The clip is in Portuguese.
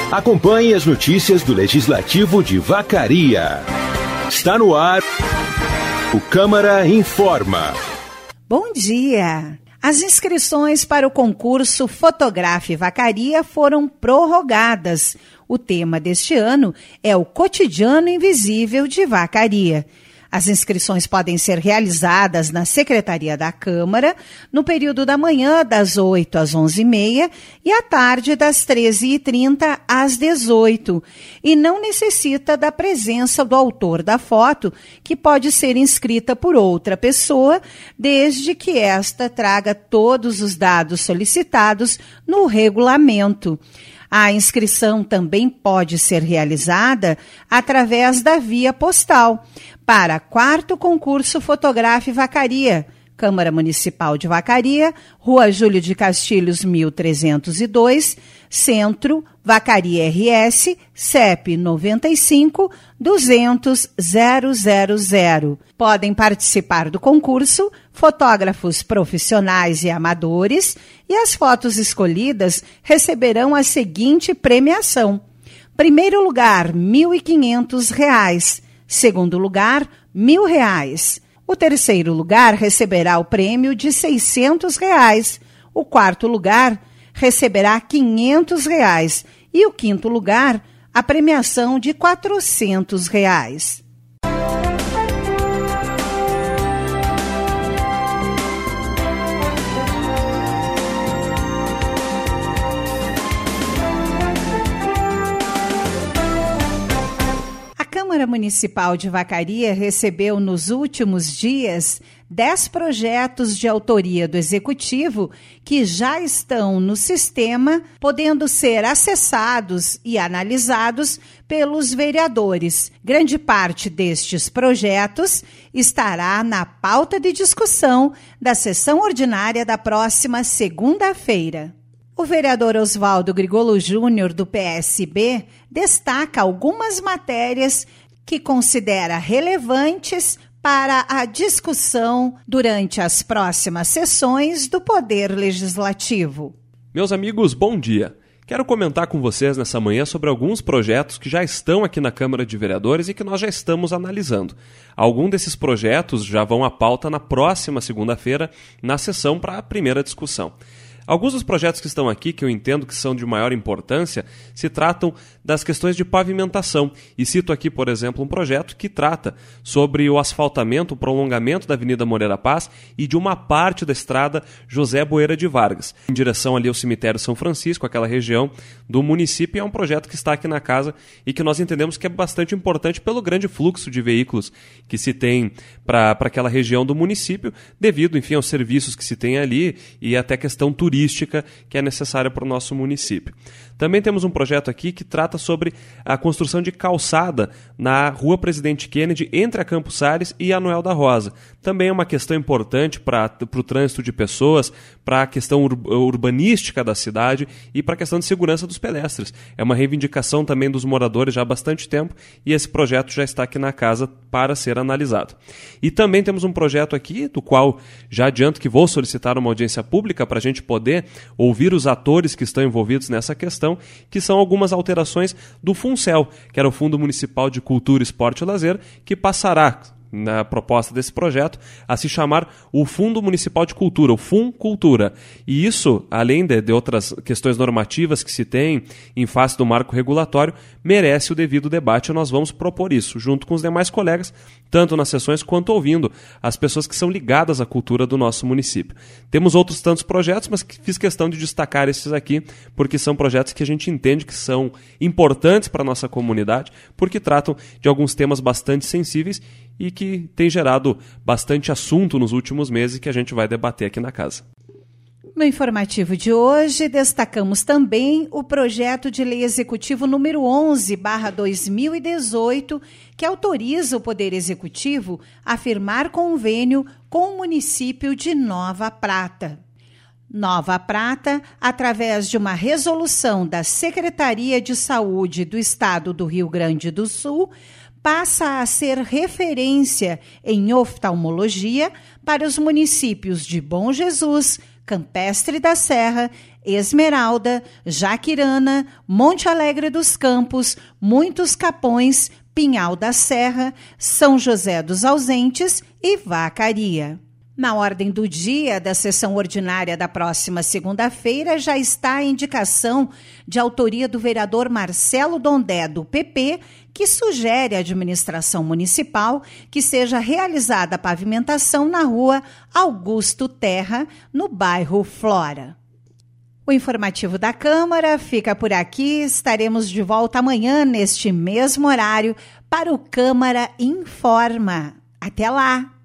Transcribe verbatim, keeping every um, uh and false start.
Acompanhe as notícias do Legislativo de Vacaria. Está no ar o Câmara Informa. Bom dia! As inscrições para o concurso Fotografe Vacaria foram prorrogadas. O tema deste ano é o Cotidiano Invisível de Vacaria. As inscrições podem ser realizadas na Secretaria da Câmara no período da manhã, das oito às onze e meia, e à tarde, das treze e trinta às dezoito, e não necessita da presença do autor da foto, que pode ser inscrita por outra pessoa, desde que esta traga todos os dados solicitados no regulamento. A inscrição também pode ser realizada através da via postal para quarto concurso Fotografe Vacaria, Câmara Municipal de Vacaria, Rua Júlio de Castilhos, mil trezentos e dois, Centro, Vacaria R S, C E P noventa e cinco, duzentos, zero zero zero. Podem participar do concurso fotógrafos profissionais e amadores, e as fotos escolhidas receberão a seguinte premiação. Primeiro lugar, mil e quinhentos reais. Segundo lugar, mil reais. O terceiro lugar receberá o prêmio de seiscentos reais. O quarto lugar receberá quinhentos reais. E o quinto lugar, a premiação de quatrocentos reais. A Câmara Municipal de Vacaria recebeu nos últimos dias dez projetos de autoria do Executivo que já estão no sistema, podendo ser acessados e analisados pelos vereadores. Grande parte destes projetos estará na pauta de discussão da sessão ordinária da próxima segunda-feira. O vereador Oswaldo Grigolo Júnior, do P S B, destaca algumas matérias que considera relevantes para a discussão durante as próximas sessões do Poder Legislativo. Meus amigos, bom dia. Quero comentar com vocês nessa manhã sobre alguns projetos que já estão aqui na Câmara de Vereadores e que nós já estamos analisando. Alguns desses projetos já vão à pauta na próxima segunda-feira, na sessão para a primeira discussão. Alguns dos projetos que estão aqui, que eu entendo que são de maior importância, se tratam das questões de pavimentação. E cito aqui, por exemplo, um projeto que trata sobre o asfaltamento, o prolongamento da Avenida Moreira Paz e de uma parte da estrada José Boeira de Vargas, em direção ali ao cemitério São Francisco, aquela região do município. E é um projeto que está aqui na casa e que nós entendemos que é bastante importante pelo grande fluxo de veículos que se tem para aquela região do município, devido, enfim, aos serviços que se tem ali e até questão turística que é necessária para o nosso município. Também temos um projeto aqui que trata sobre a construção de calçada na Rua Presidente Kennedy, entre a Campos Sales e a Noel da Rosa. Também é uma questão importante para o trânsito de pessoas, para a questão ur- urbanística da cidade e para a questão de segurança dos pedestres. É uma reivindicação também dos moradores já há bastante tempo e esse projeto já está aqui na casa para ser analisado. E também temos um projeto aqui, do qual já adianto que vou solicitar uma audiência pública para a gente poder ouvir os atores que estão envolvidos nessa questão, que são algumas alterações do FUNCEL, que era o Fundo Municipal de Cultura, Esporte e Lazer, que passará, na proposta desse projeto, a se chamar o Fundo Municipal de Cultura, o FUNCultura. E isso, além de, de outras questões normativas que se tem em face do marco regulatório, merece o devido debate e nós vamos propor isso, junto com os demais colegas, tanto nas sessões quanto ouvindo as pessoas que são ligadas à cultura do nosso município. Temos outros tantos projetos, mas fiz questão de destacar esses aqui, porque são projetos que a gente entende que são importantes para a nossa comunidade, porque tratam de alguns temas bastante sensíveis e que tem gerado bastante assunto nos últimos meses e que a gente vai debater aqui na casa. No informativo de hoje, destacamos também o projeto de lei executivo número onze barra dois mil e dezoito, que autoriza o Poder Executivo a firmar convênio com o município de Nova Prata. Nova Prata, através de uma resolução da Secretaria de Saúde do Estado do Rio Grande do Sul, passa a ser referência em oftalmologia para os municípios de Bom Jesus, Campestre da Serra, Esmeralda, Jaquirana, Monte Alegre dos Campos, Muitos Capões, Pinhal da Serra, São José dos Ausentes e Vacaria. Na ordem do dia da sessão ordinária da próxima segunda-feira já está a indicação de autoria do vereador Marcelo Dondé, do P P, que sugere à administração municipal que seja realizada a pavimentação na rua Augusto Terra, no bairro Flora. O informativo da Câmara fica por aqui. Estaremos de volta amanhã, neste mesmo horário, para o Câmara Informa. Até lá!